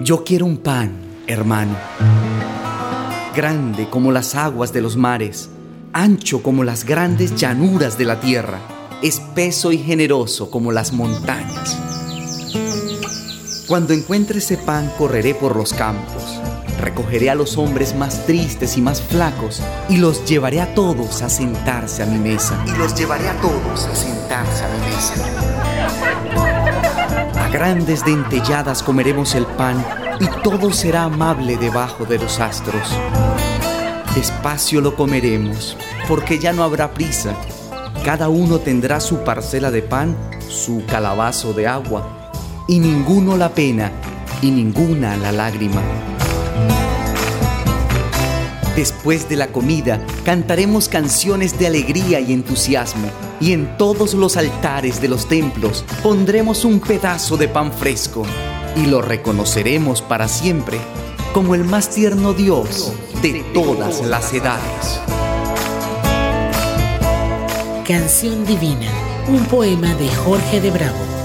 Yo quiero un pan, hermano, grande como las aguas de los mares, ancho como las grandes llanuras de la tierra, espeso y generoso como las montañas. Cuando encuentre ese pan, correré por los campos, recogeré a los hombres más tristes y más flacos y los llevaré a todos a sentarse a mi mesa. A grandes dentelladas comeremos el pan y todo será amable debajo de los astros. Despacio lo comeremos, porque ya no habrá prisa. Cada uno tendrá su parcela de pan, su calabazo de agua, y ninguno la pena y ninguna la lágrima. Después de la comida, cantaremos canciones de alegría y entusiasmo, y en todos los altares de los templos pondremos un pedazo de pan fresco, y lo reconoceremos para siempre como el más tierno Dios de todas las edades. Canción Divina, un poema de Jorge de Bravo.